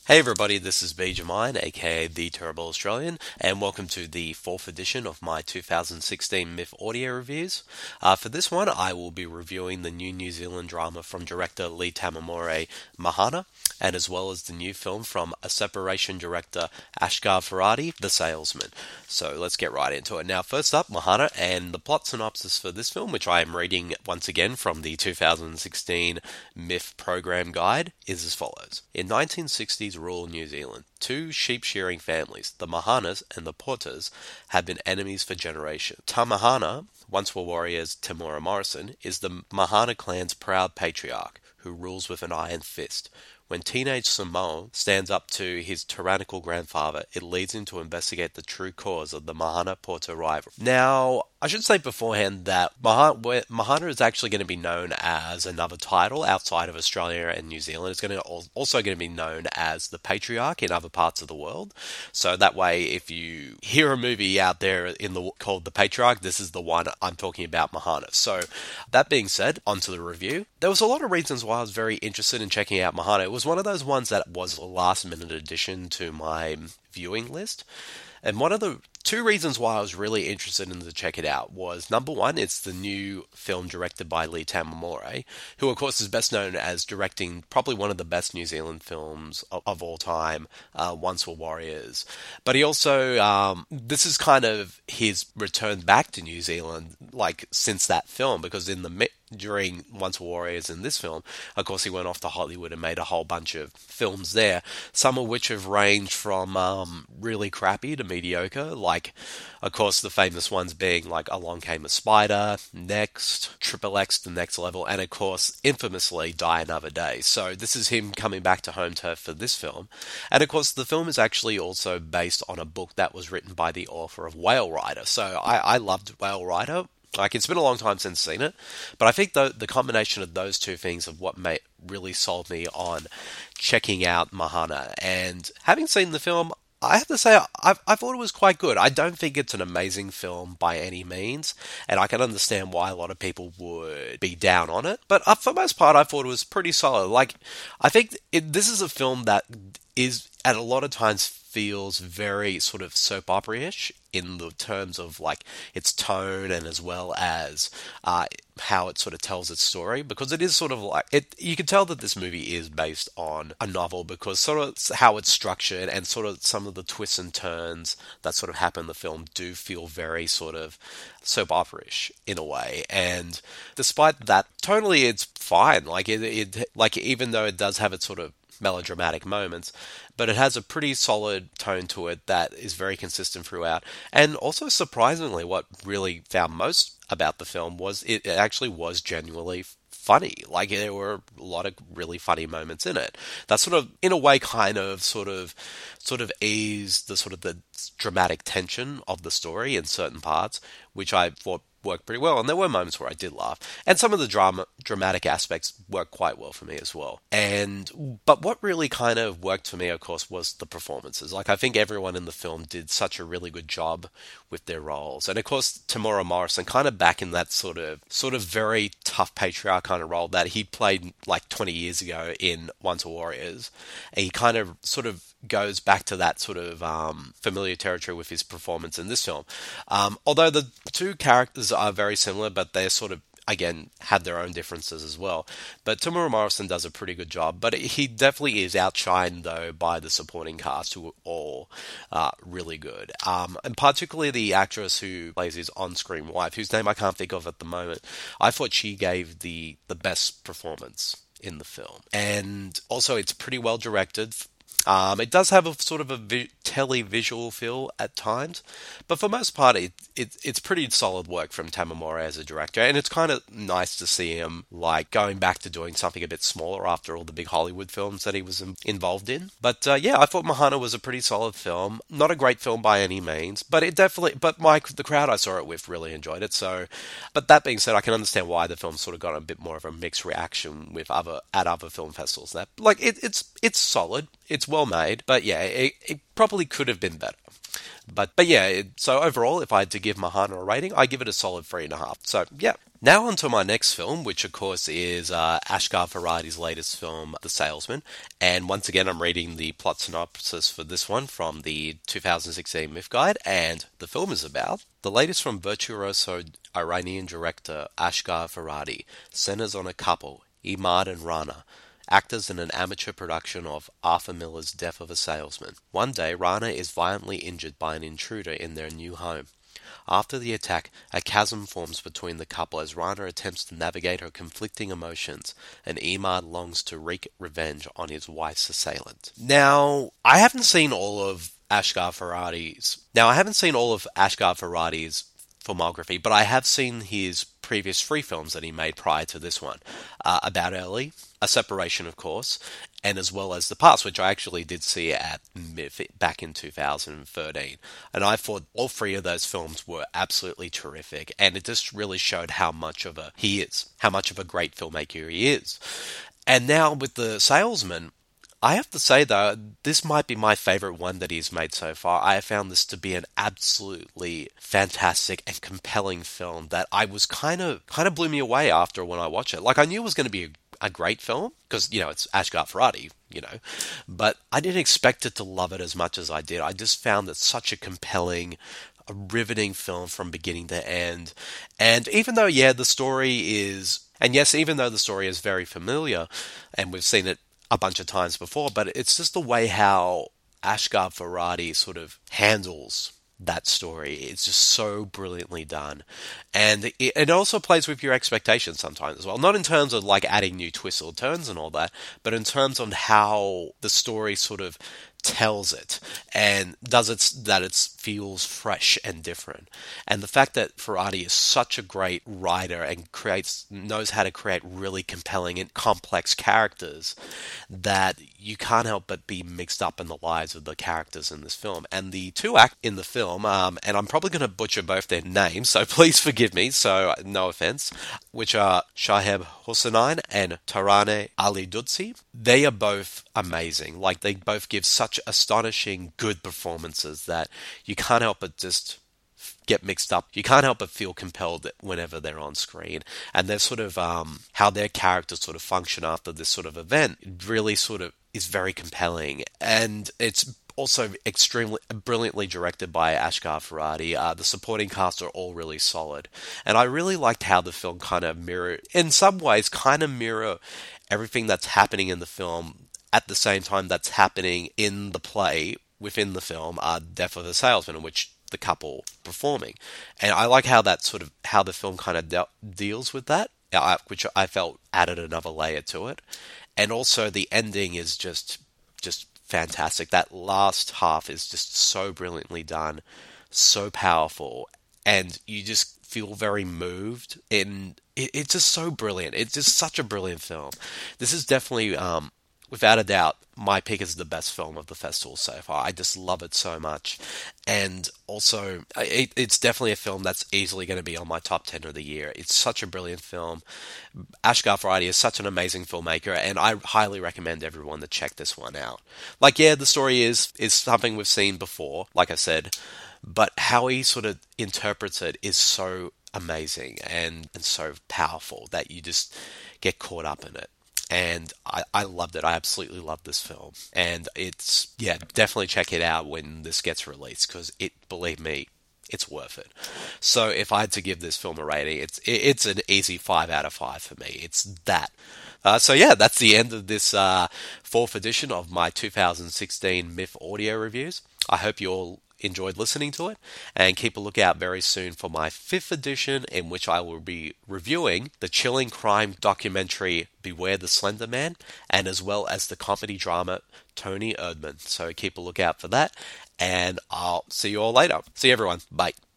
Hey everybody, this is Benjamin, aka The Terrible Australian, and welcome to the fourth edition of my 2016 Myth audio reviews. For this one, I will be reviewing the new New Zealand drama from director Lee Tamimura, Mahana, and as well as the new film from a separation director Ashgar Farhadi, The Salesman. So let's get right into it. Now, first up, Mahana, and the plot synopsis for this film, which I am reading once again from the 2016 Myth program guide, is as follows. In 1960s rural New Zealand, two sheep shearing families, the Mahanas and the Porters, have been enemies for generations. Tamahana, once were warriors Temura Morrison, is the Mahana clan's proud patriarch who rules with an iron fist. When teenage Samoa stands up to his tyrannical grandfather, it leads him to investigate the true cause of the Mahana-Porter rivalry. Now, I should say beforehand that Mahana is actually going to be known as another title outside of Australia and New Zealand. It's also going to be known as the Patriarch in other parts of the world. So that way, if you hear a movie out there called The Patriarch, this is the one I'm talking about, Mahana. So that being said, onto the review. There was a lot of reasons why I was very interested in checking out Mahana. It was one of those ones that was a last minute addition to my viewing list. And one of the two reasons why I was really interested in to check it out was, number one, it's the new film directed by Lee Tamimura, who of course is best known as directing probably one of the best New Zealand films of all time, Once Were Warriors. But he also, this is kind of his return back to New Zealand, like since that film, because during Once Were Warriors in this film, of course, he went off to Hollywood and made a whole bunch of films there, some of which have ranged from really crappy to mediocre, like, of course, the famous ones being like Along Came a Spider, Next, Triple X, The Next Level, and of course, infamously, Die Another Day. So this is him coming back to home turf for this film. And of course, the film is actually also based on a book that was written by the author of Whale Rider. So I loved Whale Rider. Like, it's been a long time since I've seen it, but I think the combination of those two things of what really sold me on checking out Mahana. And having seen the film, I have to say, I thought it was quite good. I don't think it's an amazing film by any means, and I can understand why a lot of people would be down on it. But for the most part, I thought it was pretty solid. Like, I think this is a film that is, at a lot of times, feels very sort of soap opera-ish in the terms of like its tone and as well as how it sort of tells its story, because it is sort of like it. You can tell that this movie is based on a novel because sort of how it's structured and sort of some of the twists and turns that sort of happen in the film do feel very sort of soap opera-ish in a way. And despite that, tonally it's fine. Like like even though it does have its sort of melodramatic moments, but it has a pretty solid tone to it that is very consistent throughout. And also, surprisingly, what really found most about the film was it actually was genuinely funny. Like, there were a lot of really funny moments in it that sort of, in a way, kind of sort of eased the sort of the dramatic tension of the story in certain parts, which I thought worked pretty well. And there were moments where I did laugh, and some of the dramatic aspects worked quite well for me as well. But what really kind of worked for me, of course, was the performances. Like, I think everyone in the film did such a really good job with their roles, and of course Temura Morrison kind of back in that sort of very tough patriarch kind of role that he played like 20 years ago in Once Were Warriors, and he kind of sort of goes back to that sort of familiar territory with his performance in this film. Although the two characters are very similar, but they're sort of, again, had their own differences as well. But Temura Morrison does a pretty good job, but he definitely is outshined, though, by the supporting cast, who are all really good. And particularly the actress who plays his on-screen wife, whose name I can't think of at the moment. I thought she gave the best performance in the film. And also, it's pretty well directed. It does have a sort of a televisual feel at times, but for most part, it's pretty solid work from Tamimura as a director, and it's kind of nice to see him like going back to doing something a bit smaller after all the big Hollywood films that he was involved in. But yeah, I thought Mahana was a pretty solid film. Not a great film by any means, but the crowd I saw it with really enjoyed it. So, but that being said, I can understand why the film sort of got a bit more of a mixed reaction with other film festivals. That like it's solid. It's well made, but yeah, it probably could have been better. But yeah, so overall, if I had to give Mahana a rating, I give it a solid 3.5. So yeah. Now on to my next film, which of course is Ashghar Farhadi's latest film, The Salesman. And once again, I'm reading the plot synopsis for this one from the 2016 Myth Guide, and the film is about the latest from virtuoso Iranian director Ashghar Farhadi centers on a couple, Imad and Rana, actors in an amateur production of Arthur Miller's Death of a Salesman. One day, Rana is violently injured by an intruder in their new home. After the attack, a chasm forms between the couple as Rana attempts to navigate her conflicting emotions, and Imad longs to wreak revenge on his wife's assailant. Now, I haven't seen all of Ashghar Farhadi's filmography, but I have seen his previous three films that he made prior to this one. About Ellie, A Separation, of course, and as well as The Past, which I actually did see at MIF back in 2013. And I thought all three of those films were absolutely terrific, and it just really showed how much of a great filmmaker he is. And now with The Salesman, I have to say though, this might be my favorite one that he's made so far. I have found this to be an absolutely fantastic and compelling film that I was kind of blew me away after when I watched it. Like I knew it was going to be a great film because it's Ashghar Farhadi, but I didn't expect it to love it as much as I did. I just found it such a riveting film from beginning to end. And even though the story is very familiar, and we've seen it a bunch of times before, but it's just the way how Ashghar Farhadi sort of handles that story. It's just so brilliantly done. And it also plays with your expectations sometimes as well. Not in terms of like adding new twists or turns and all that, but in terms of how the story sort of tells it and does it that it feels fresh and different. And the fact that Farhadi is such a great writer and knows how to create really compelling and complex characters that you can't help but be mixed up in the lives of the characters in this film. And the two act in the film, and I'm probably going to butcher both their names, so please forgive me, so no offense, which are Shaheb Hosseini and Taraneh Ali Dudsi. They are both amazing. Like they both give such astonishing good performances that you can't help but just get mixed up. You can't help but feel compelled whenever they're on screen. And they're sort of how their characters sort of function after this sort of event really sort of is very compelling. And it's also extremely brilliantly directed by Ashghar Farhadi. The supporting cast are all really solid. And I really liked how the film in some ways mirror everything that's happening in the film at the same time that's happening in the play within the film, Death of a Salesman, in which the couple performing. And I like how the film kind of deals with that, which I felt added another layer to it. And also the ending is just fantastic. That last half is just so brilliantly done, so powerful, and you just feel very moved. And it's just so brilliant. It's just such a brilliant film. This is definitely, without a doubt, my pick is the best film of the festival so far. I just love it so much. And also, it's definitely a film that's easily going to be on my top 10 of the year. It's such a brilliant film. Ashghar Farhadi is such an amazing filmmaker, and I highly recommend everyone to check this one out. Like, the story is something we've seen before, like I said, but how he sort of interprets it is so amazing and so powerful that you just get caught up in it. And I loved it. I absolutely loved this film. And definitely check it out when this gets released, because believe me, it's worth it. So if I had to give this film a rating, it's an easy 5 out of 5 for me. It's that. That's the end of this fourth edition of my 2016 Myth audio reviews. I hope you all enjoyed listening to it, and keep a lookout very soon for my 5th edition, in which I will be reviewing the chilling crime documentary Beware the Slender Man, and as well as the comedy drama Tony Erdmann. So keep a lookout for that, and I'll see you all later. See you everyone. Bye.